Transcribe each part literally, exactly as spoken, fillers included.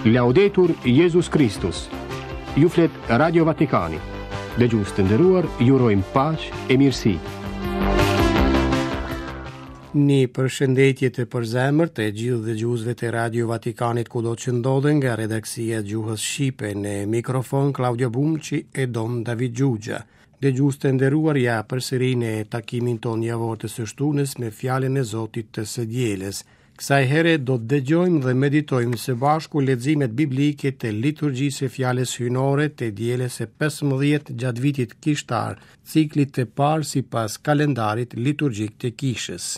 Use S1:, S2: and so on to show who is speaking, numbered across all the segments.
S1: Laudetur Jesus Christus. Ju flet Radio Vatikani. Dëgjues të nderuar, ju urojmë paqë e mirësi.
S2: Një përshëndetje të përzemërt të gjithë dëgjuesve të Radio Vatikanit kudo që ndodhen, nga redaksia Gjuhës Shqipe. Në mikrofon Claudio Bumqi e Don David Gjugja. Dëgjues të nderuar, ja përsëri në takimin ton javor të së shtunës me fjalën e Zotit të së dielës. Kësaj here do të dëgjojmë dhe meditojmë së bashku leximet biblike të liturgjisë së fjalës hyjnore të dielës së pesëmbëdhjetë gjatë vitit kishtar, ciklit të parë sipas kalendarit liturgjik të kishës.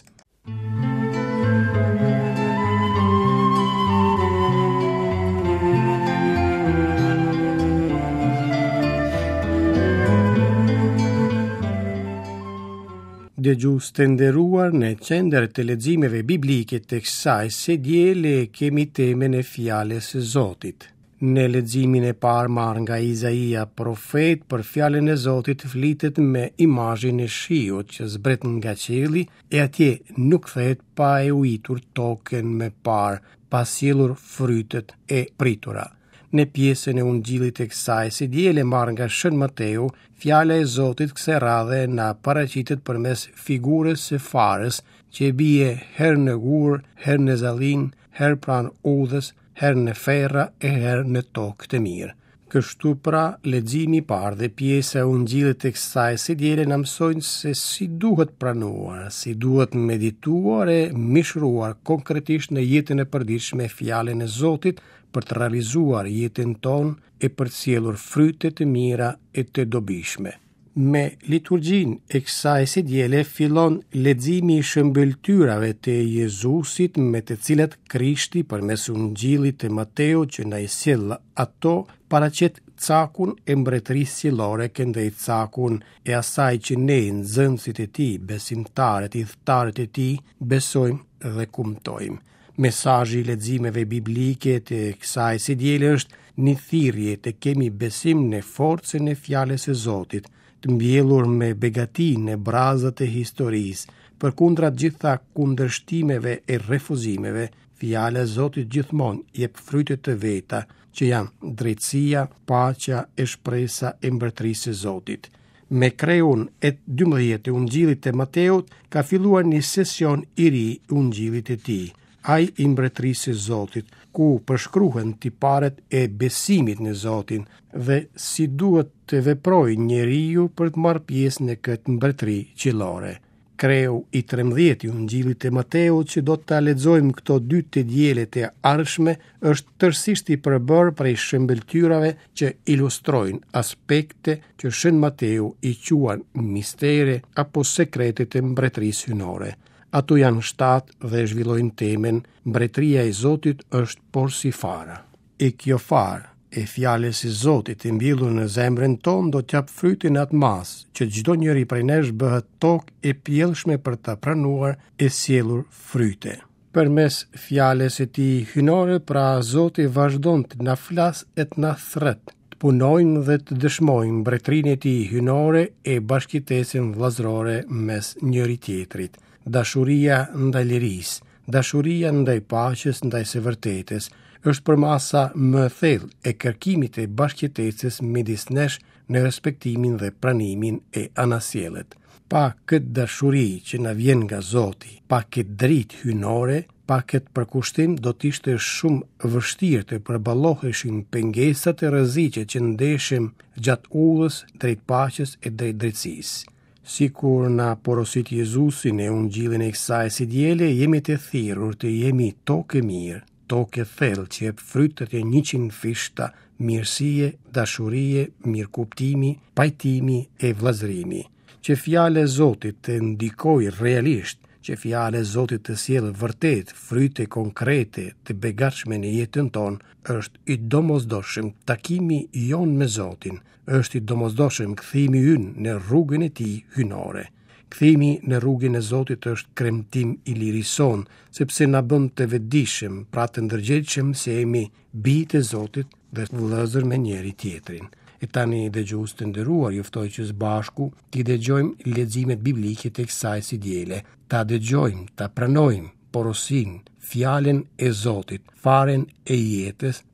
S2: Dëgjues të nderuar, në qendër të leximeve biblike të kësaj së diele kemi temën e fjalës së Zotit. Në leximin e parë marrë nga Izaia profet, për fjalën e Zotit flitet me imazhin e shiut që zbret nga qielli e atje nuk thet pa e ujitur tokën me parë, pa sjellur frytet e pritura. Në pjesën e ungjillit të kësaj së diele marrë nga Shën Mateu, fjala e Zotit kësaj radhe na paraqitet përmes figurës së farës që bie herë në gur, herë në zallin, herë pranë udhës, herë në ferra e herë në tokë të mirë. Kështu pra, leximi i parë dhe pjesa e ungjillit të kësaj së diele na mësojnë se si duhet pranuar, si duhet medituar e mishruar konkretisht në jetën e përditshme fjalën e Zotit për të realizuar jetën tonë e për të sjellur fryte të mira e të dobishme. Me liturgjinë e kësaj së diele fillon leximi i shëmbëltyrave të Jezusit me të cilat Krishti përmes ungjillit të Mateu që na i sjell ato paraqet cakun e mbretërisë qiellore, këndej cakun e asaj që ne nxënësit e tij, besimtarët, udhëtarët e tij, besojmë dhe kumtojmë. Mesazhi i leximeve biblike të kësaj së diele është një thirrje të kemi besim në forcën e fjalës së Zotit, të mbjellur me begatinë e brazët e historisë, përkundra gjitha kundërshtimeve e refuzimeve. Fjala e Zotit gjithmonë jep fryte të veta, që janë drejtësia, paqja e shpresa e mbretërisë së Zotit. Me kreun e dymbëdhjetë të ungjillit të Mateut ka filluar një sesion i ri i ungjillit të tij, ai i mbretërisë së Zotit, ku përshkruhen tiparet e besimit në Zotin dhe si duhet të veprojë njeriu për të marrë pjesë në këtë mbretëri qiellore. Kreu i trembëdhjetë i ungjillit të Mateut që do ta lexojmë këto dy të dijelet e ardhshme është tërësisht i përbërë prej shëmbëltyrave që ilustrojnë aspekte që Shën Mateu i quan mistere apo sekrete të mbretërisë hyjnore. Ato janë shtatë dhe zhvillojnë temen mbretëria e Zotit është por si fara. E kjo farë e fjalës së Zotit e mbjellur në zemrën tonë do t'jap frytin atë mas që çdo njeri prej nesh bëhet tokë e pjellshme për ta pranuar e sjellur fryte. Përmes fjalës së tij hyjnore, pra Zoti vazhdon të na flas e të na thret, të punojmë dhe të dëshmojmë mbretërinë e tij hyjnore e bashkëtesën vëllazërore mes njëri tjetrit. Dashuria ndaj lirisë, dashuria ndaj paqes, ndaj së vërtetës, është përmasa më e thellë e kërkimit e bashkëtesës midis nesh në respektimin dhe pranimin e anasjellit. Pa këtë dashuri që na vjen nga Zoti, pa këtë dritë hyjnore, pa këtë përkushtim, do të ishte shumë vështirë të përballoheshin pengesat e rreziqe që ndeshim gjatë udhës drejt paqes e drejt drejtësisë. Sikur na porosit Jezusi në ungjillin e kësaj së diele, jemi të thirrur të jemi tokë e mirë, tokë e thellë që jep frytet e njëqind fishta, mirësie, dashurie, mirëkuptimi, pajtimi e vëllazërimi. Që fjala e Zotit të ndikojë realisht, që fjala e Zotit të sjellë vërtet fryte konkrete të begatshme në jetën tonë, është i domosdoshëm takimi jon me Zotin, është i domosdoshëm kthimi ynë në rrugën e tij hyjnore. Kthimi në rrugën e Zotit është kremtim i lirisë son, sepse na bën të vetëdijshëm, pra të ndërgjegjshëm se jemi bijtë e Zotit dhe vëllezër me njëri tjetrin. E tani dëgjues të nderuar, ju ftoj që së bashku t'i dëgjojmë leximet biblike të kësaj së diele, ta dëgjojmë, ta pranojmë porosin, fjalën e Zotit, faren e jetës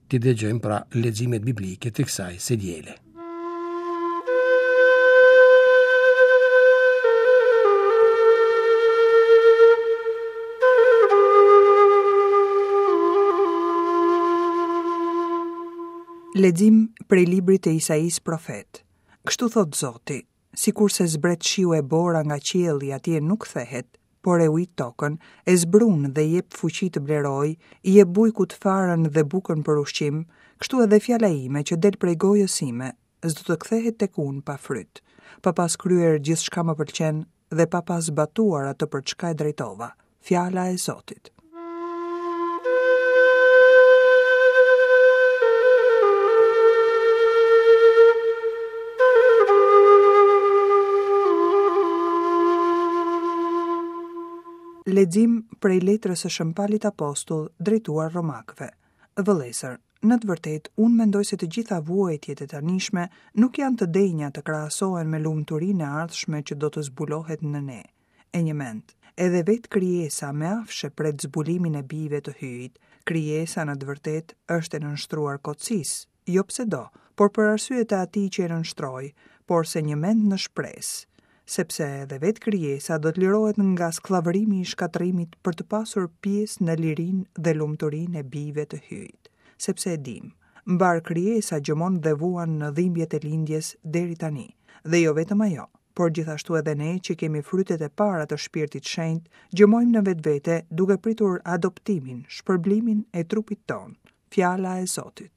S2: Ti dëgjojmë pra leximet biblike të kësaj së diele.
S3: Lexim prej librit të Isais profet. Kështu thot Zoti, sikurse zbret shiu e bora nga qielli atje nuk kthehet, por e ujit tokën, e zbrun dhe jep fuqi të bleroj, i jep bujkut farën dhe bukën për ushqim, kështu edhe fjala ime që del prej gojës sime, s'do të kthehet tek unë pa fryt, pa pas kryer gjithçka më pëlqen dhe pa pas batuar atë për çka e drejtova. Fjala e Zotit. Lexim prej letrës së Shëmpalit Apostull drejtuar Romakëve. Vëllezër, në të vërtetë unë mendoj se të gjitha vuajtjet e tanishme nuk janë të denja të krahasohen me lumturinë e ardhshme që do të zbulohet në ne. E një mend, edhe vetë krijesa me afshe pret zbulimin e bijve të hyjit, krijesa në të vërtetë është e nënshtruar kotësisë, jo pse do, por për arsye të atij që e nënshtroi, por se një mend në shpresë. Sepse edhe vetë krijesa do të lirohet nga skllavërimi i shkatërimit për të pasur pjesë në lirinë dhe lumturinë e bijve të hyjit. Sepse e dim, mbar krijesa gjëmon dhe vuan në dhimbjet e lindjes deri tani, dhe jo vetëm ajo, por gjithashtu edhe ne që kemi frytet e para të Shpirtit Shenjtë, gjëmojmë në vetvete duke pritur adoptimin, shpërblimin e trupit ton. Fjala e Zotit.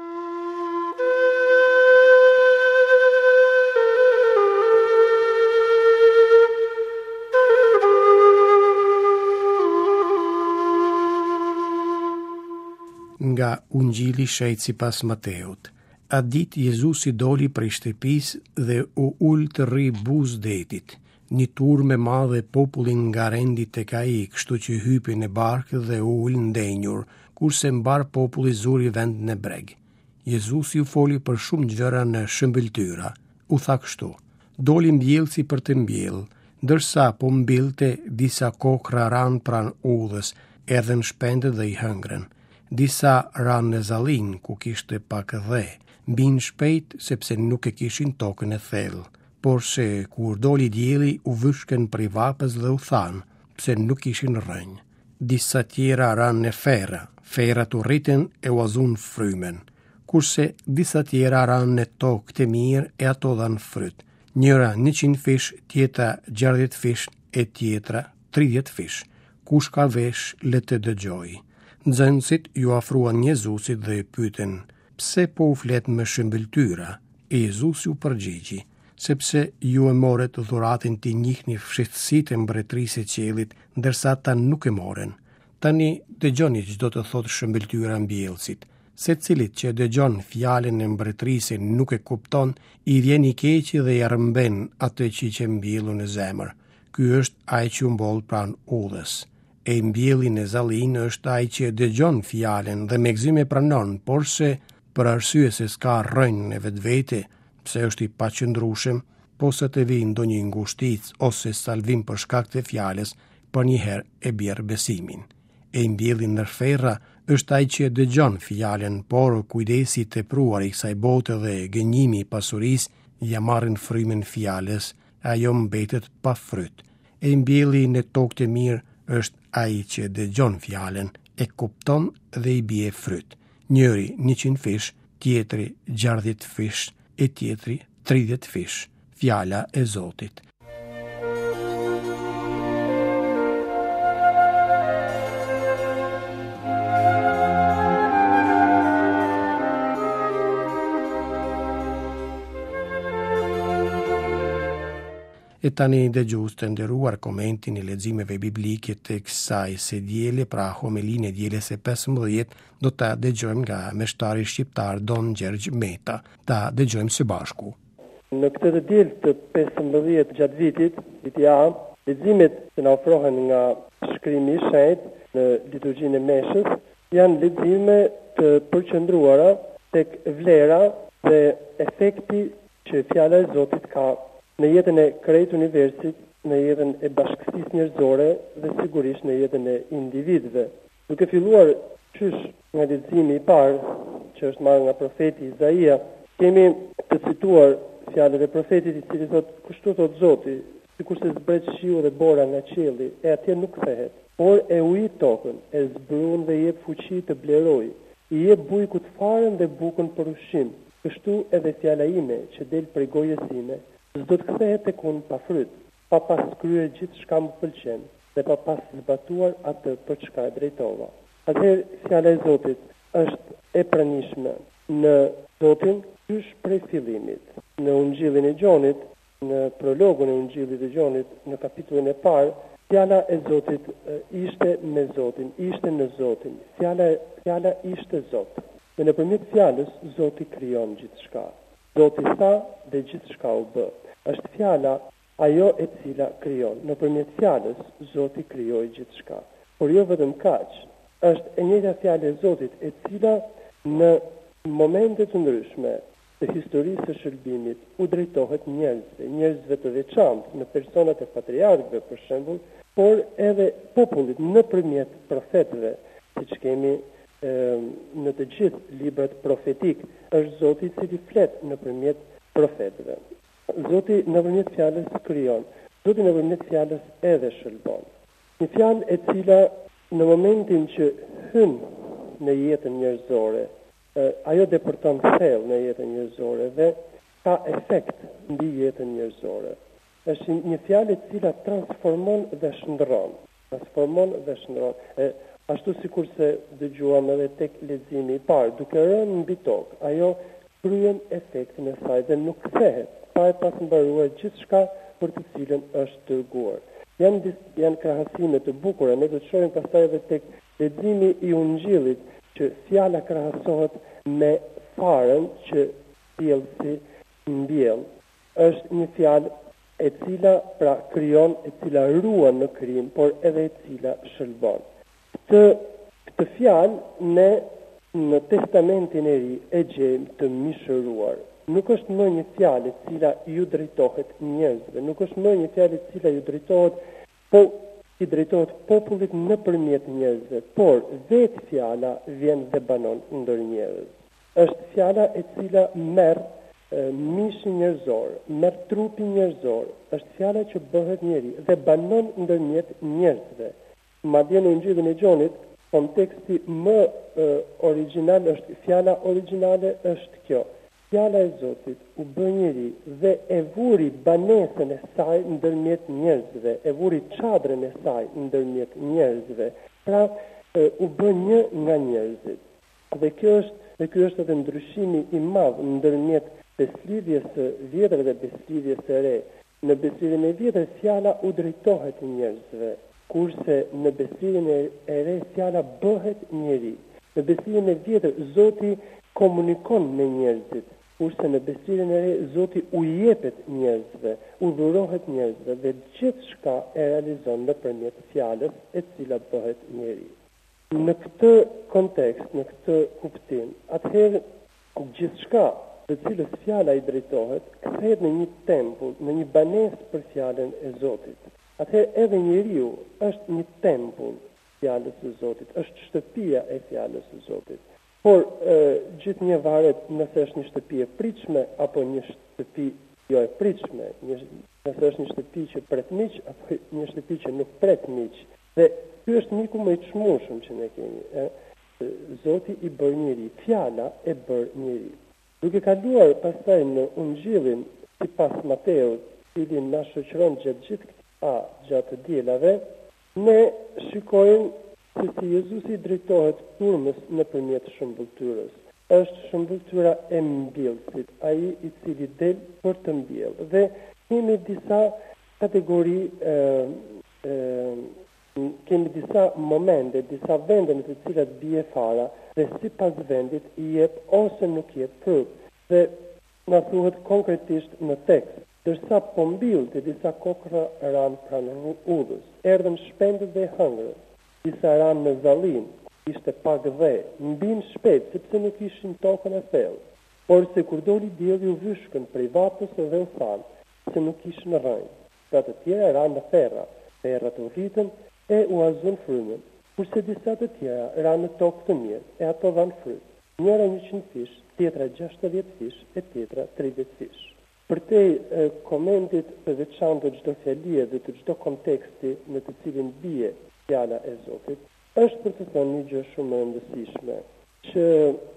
S2: Nga Ungjilli shejt sipas Mateut. Atë ditë Jezusi doli prej shtëpisë dhe u ul të rri buzë detit. Një turmë e madhe popullin nga rendi tek ai, kështu që hypi në barkë dhe u ul ndenjur, kurse mbar populli zuri vendin e breg. Jezusi u foli për shumë gjëra në shëmbëltyra. U tha kështu: doli mbjellësi për të mbjellë, ndërsa po mbillte disa kokra ran pran udhës, edhe në shpende dhe i hëngrën. Disa ranë në zallin ku kishte pak dhe, mbin shpejt sepse nuk e kishin tokën e thellë. Por se kur doli dielli u vyshkën prej vapës dhe u thanë, pse nuk kishin rënjë. Disa tjera ranë në fera, ferat u rriten e u azun frymen. Kurse disa tjera ranë në tokë të mirë e ato dhanë fryt. Njëra njëqind fish, tjetra gjardhjet fish e tjetra tridhjet fish. Kush ka vesh le të dëgjojë. Nxënësit ju afruan Jezusit dhe i pyeten: pse po u flet me shëmbëltyra? E Jezusi u përgjigji: sepse ju e morët dhuratin të njihni fshehtësitë e mbretërisë së qiellit, ndërsa ata nuk e morën. Tani dëgjoni ç'do të thotë shëmbëltyra mbjellësit. Secilit që dëgjon fjalën e mbretërisë nuk e kupton, i vjen i keqi dhe i rrëmben atë që që mbjellur në zemër. Ky është ai që mboll pranë udhës. E mbjelli në zallin është ai që dëgjon fjalën dhe me gëzim e pranon, por se për arsye se s'ka rrënjë në vetvete, pse është i paqëndrueshëm, posa të vi ndonjë ngushticë ose salvim për shkak të fjalës, për një herë e bjerr besimin. E mbjelli në ferra është ai që dëgjon fjalën, por kujdesi i tepruar i kësaj bote dhe gënjimi i pasurisë ja marrin frymën fjalës, ajo mbetet pa fryt. E mbjelli në tokë të mirë është ai që dëgjon fjalën, e kupton dhe i bie fryt. Njëri njëqind fish, tjetri gjardhjet fish e tjetri tridhjet fish. Fjala e Zotit. E tani dëgjues të nderuar, komentin e leximeve biblike të kësaj së diele, pra homilinë e dielës së pesëmbëdhjetë, do ta dëgjojmë nga meshtari shqiptar Don Gjergj Meta. Ta dëgjojmë së bashku.
S4: Në këtë të dielë të pesëmbëdhjetë gjatë vitit, viti A, leximet që na ofrohen nga shkrimi i shenjtë në liturgjinë e meshës janë lexime të përqendruara tek vlera dhe efekti që fjala e Zotit ka në jetën e krejt universit, në jetën e bashkësisë njerëzore dhe sigurisht në jetën e individëve. Duke filluar qysh nga leximi i parë që është marrë nga profeti Izaia, kemi të cituar fjalët e profetit i cili thotë, kështu thot Zoti, sikurse zbret shiu dhe bora nga qielli, e atje nuk kthehet, por e ujit tokën, e zbrun dhe jep fuqi të bleroj, i jep bujkut faren dhe bukën për ushqim. Kështu edhe fjala ime që del prej gojës time, s'do të kthehet tek unë pa fryt, pa pas kryer gjithçka më pëlqen dhe pa pas zbatuar atë për çka e drejtova. Atëherë fjala e Zotit është e pranishme në Zotin qysh prej fillimit. Në Ungjillin e Gjonit, në prologun e Ungjillit të Gjonit, në kapitullin e parë, fjala e Zotit ishte me Zotin, ishte në Zotin. Fjala fjala ishte Zot. Dhe nëpërmjet fjalës Zoti krijon gjithçka. Zoti tha dhe gjithçka u bë. Është fjala ajo e cila krijon. Nëpërmjet fjalës Zoti krijoi gjithçka. Por jo vetëm kaq, është e njëjta fjalë e Zotit e cila në momente të ndryshme të historisë së shërbimit u drejtohet njerëzve, njerëzve të veçantë në personat e patriarkëve për shembull, por edhe popullit nëpërmjet profetëve, siç kemi e, në të gjithë librat profetik, është Zoti i cili flet nëpërmjet profetëve. Zoti nëpërmjet fjalës krijon, Zoti nëpërmjet fjalës edhe shërbon. Një fjalë e cila në momentin që hyn në jetën njerëzore, ajo depërton thellë në jetën njerëzore dhe ka efekt mbi jetën njerëzore. Është një fjalë e cila transformon dhe shndërron, transformon dhe shndërron. E ashtu sikurse dëgjuam edhe tek leximi i parë, duke rënë mbi tokë, ajo kryen efektin e saj dhe nuk kthehet, pa e pas mbaruar gjithçka për të cilën është dërguar. Janë janë krahasime të bukura, ne do të shohim pastaj edhe tek leximi i Ungjillit që fjala krahasohet me faren që sjellsi mbjell. Është një fjalë e cila pra krijon, e cila ruan në krijim, por edhe e cila shërbon. Këtë këtë fjalë ne në Testamentin e Ri e gjejmë të mishëruar. Nuk është më një fjalë e cila ju drejtohet njerëzve, nuk është më një fjalë e cila ju drejtohet po i drejtohet popullit nëpërmjet njerëzve, por vetë fjala vjen dhe banon ndër njerëz. Është fjala e cila merr mishin njerëzor, merr trupin njerëzor, është fjala që bëhet njeri dhe banon ndërmjet njerëzve. Madje në Ungjillin e Gjonit, konteksti më e, origjinal është fjala origjinale është kjo. Fjala e Zotit u bë njeri dhe e vuri banesën e saj ndërmjet njerëzve, e vuri çadrën e saj ndërmjet njerëzve. Pra e, u bë një nga njerëzit. Dhe kjo është dhe ky është edhe ndryshimi i madh ndërmjet beslidhjes së vjetër dhe beslidhjes së re. Në beslidhjen e vjetër fjala u drejtohet njerëzve, kurse në beslidhjen e re fjala bëhet njeri. Në beslidhjen e vjetër Zoti komunikon me njerëzit, kurse në beslidhjen e re Zoti u jepet njerëzve, u dhurohet njerëzve dhe gjithçka e realizon nëpërmjet fjalës e cila bëhet njeri. Në këtë kontekst, në këtë kuptim, atëherë gjithçka të cilës fjala i drejtohet, kthehet në një tempull, në një banesë për fjalën e Zotit. Atëherë edhe njeriu është një tempull fjalës së Zotit, është shtëpia e fjalës së Zotit. Por e, gjithë një varet nëse është një shtëpi e pritshme apo një shtëpi jo e pritshme, një, nëse është një shtëpi që pret miq apo një shtëpi që nuk pret miq. Dhe ky është miku më i çmueshëm që ne kemi. E, Zoti i bër njeri, fjala e bër njeri. Duke kaluar pastaj në Ungjillin sipas Mateut, i cili na shoqëron gjatë gjithë këtij gjatë dielave, ne shikojmë se si Jezusi drejtohet turmës nëpërmjet shëmbulltyrës. Është shëmbulltyra e mbjellësit, ai i cili del për të mbjellë. Dhe kemi disa kategori, e, e, kemi disa momente, disa vende në të cilat bie fara dhe sipas vendit i jep ose nuk jep frut. Dhe na thuhet konkretisht në tekst. Dërsa po mbillte disa kokra ran pranë udhës, erdhën shpendët dhe hëngrën. Disa ranë në zallim, ishte pak dhe, mbin shpejt, sepse nuk ishin tokën e thellë. Por se kur doli dielli u vyshkën prej vapës dhe u thanë, se nuk ishin rrënjë. Pra të tjera ranë në ferra, ferrat u rritën e u azën frymën, kurse disa të tjera ranë në tokë të mirë, e ato dhanë fryt. njëra njëqind fish, tjetra gjashtëdhjetë fish e tjetra tridhjetë fish. Për te e, komentit të veçantë të çdo fjalie dhe të çdo konteksti në të cilin bie fjala e Zotit, është për të thënë një gjë shumë e rëndësishme, që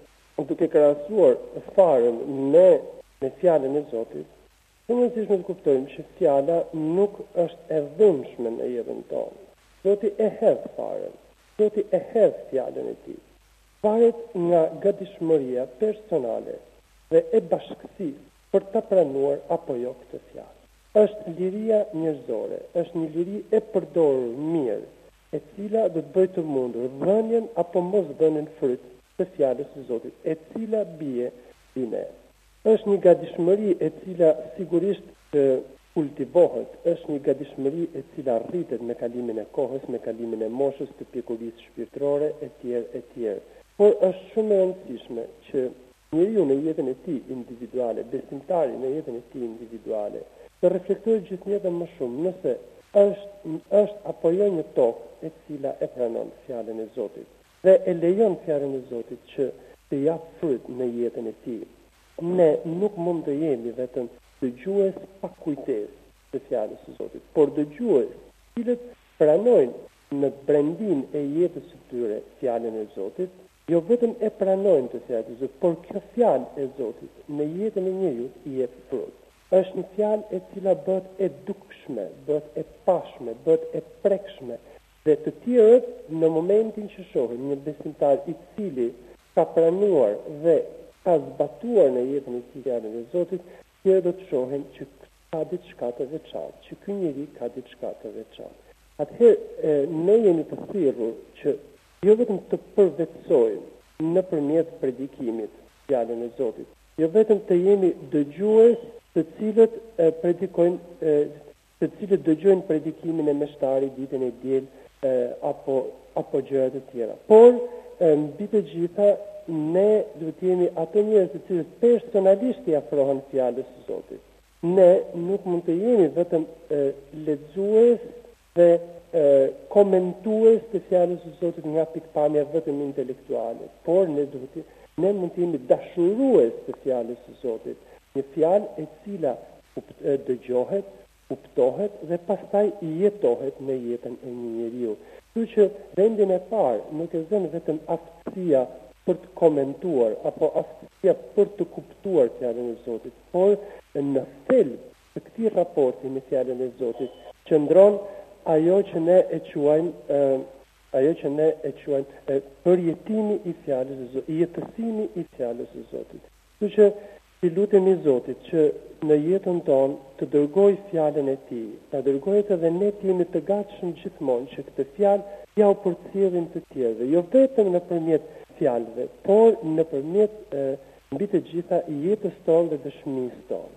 S4: duke krahasuar farën me me fjalën e Zotit, është rëndësishme të kuptojmë që fjala nuk është e dhunshme në jetën tonë. Zoti e hedh farën, Zoti e hedh fjalën e tij. Varet nga gatishmëria personale dhe e bashkësisë për ta pranuar apo jo këtë fjalë. Është liria njerëzore, është një liri e përdorur mirë, e cila do të bëjë të mundur dhënien apo mos dhënien fryt të fjalës së Zotit, e cila bie i ne. Është një gatishmëri e cila sigurisht të kultivohet, është një gatishmëri e cila rritet me kalimin e kohës, me kalimin e moshës, të pjekurisë shpirtërore e tjerë e tjerë. Por është shumë e rëndësishme që njeriu në jetën e tij individuale, besimtari në jetën e tij individuale, të reflektojë gjithnjëherë më shumë nëse është është apo jo një tokë e cila e pranon fjalën e Zotit dhe e lejon fjalën e Zotit që të jap fryt në jetën e tij. Ne nuk mund të jemi vetëm dëgjues pa kujtesë të fjalës së Zotit, por dëgjues të cilët pranojnë në brendin e jetës së tyre fjalën e Zotit, jo vetëm e pranojnë të fjalën e Zotit, por kjo fjalë e Zotit në jetën e njeriu i jep frut. Është një fjalë e cila bëhet e dukshme, bëhet e pashme, bëhet e prekshme, dhe të tjerët në momentin që shohin një besimtar i cili ka pranuar dhe ka zbatuar në jetën e tij fjalën e Zotit, tjerë do të shohin që ka diçka të veçantë, që ky njeri ka diçka të veçantë. Atëherë ne jemi të thirrur që jo vetëm të përvetsojmë nëpërmjet predikimit fjalën e Zotit, jo vetëm të jemi dëgjues të cilët e, predikojnë, e, të cilët dëgjojnë predikimin e meshtarit ditën e diel e, apo apo gjëra të tjera. Por e, mbi të gjitha ne duhet të jemi ato njerëz të cilët personalisht i afrohen fjalës së Zotit. Ne nuk mund të jemi vetëm e, lexues dhe e, komentues të fjalës së Zotit nga pikpamja vetëm intelektuale, por ne duhet të, ne mund të jemi dashurues të fjalës së Zotit. Një fjalë e cila dëgjohet, kuptohet dhe pastaj jetohet në jetën e një njeriu. Kështu që vendin e parë nuk e zën vetëm aftësia për të komentuar apo aftësia për të kuptuar fjalën e Zotit, por në thelb të këtij raporti me fjalën e Zotit qëndron ajo që ne e quajmë ajo që ne e quajmë përjetimi i fjalës së Zotit, jetësimi i fjalës së Zotit. Kështu që i lutemi Zotit që në jetën tonë të dërgoj fjalën e tij, ta dërgojë edhe ne të jemi të gatshëm gjithmonë që këtë fjalë ja u përcjellim të tjerëve, jo vetëm nëpërmjet fjalëve, por nëpërmjet mbi të gjitha jetës tonë dhe dëshmisë tonë.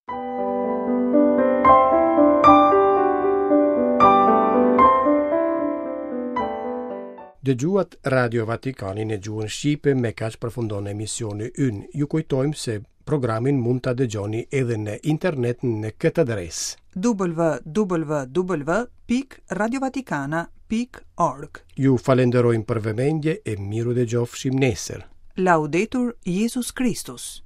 S2: Dëgjuat Radio Vatikani në gjuhën shqipe, me kaq përfundon emisioni ynë. Ju kujtojmë se programin mund ta dëgjoni edhe në internet në këtë adresë:
S3: w w w pikë radiovatikana pikë org.
S2: Ju falenderojmë për vëmendje e miru dëgjofshim nesër.
S3: Laudetur Jesus Christus.